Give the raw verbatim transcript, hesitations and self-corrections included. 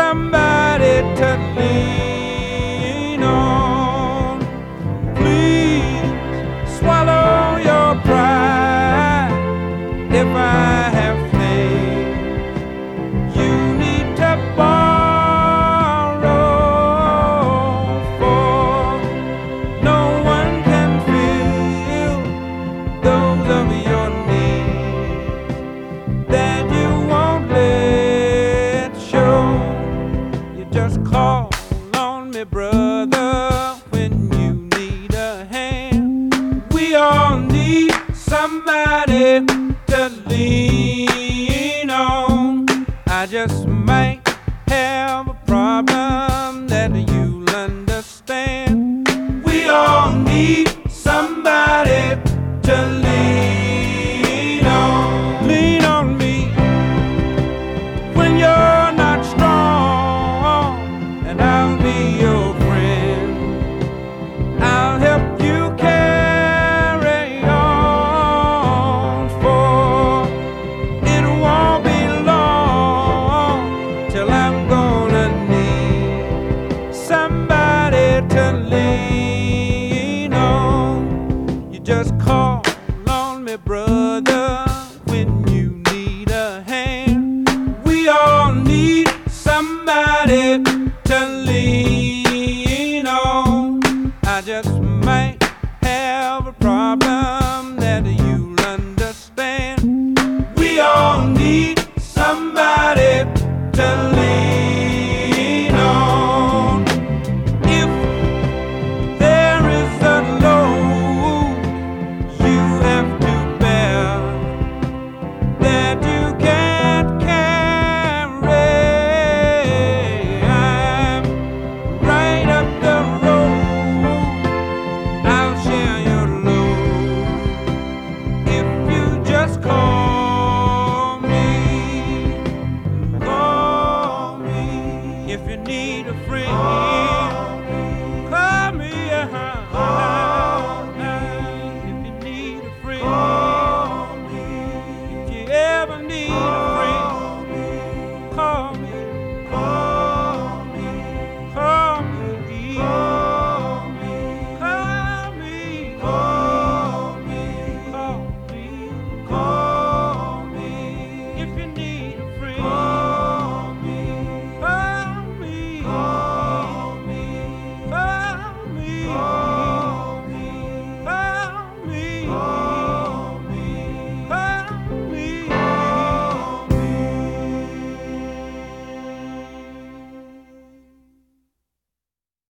somebody to lean on. Please swallow your pride. If I have faith, you need to borrow, for no one can fill those of your needs that you won't let show. You just call on me, brother, when you need a hand. We all need somebody to lean on. I just might have a problem that you'll understand. We all need somebody to lean on. Lean on me when you're not strong, and I'll be your friend. I'll help you carry on, for it won't be long till I'm gonna need somebody to lean on. You just call on me, brother, when you need a hand. We all need somebody to lean on. I just might have a problem that you'll understand. We all need somebody to lean on. If there is a load you have to bear that you can't carry, I'm right up the road. I'll share your load if you just call me. Call me if you need a friend.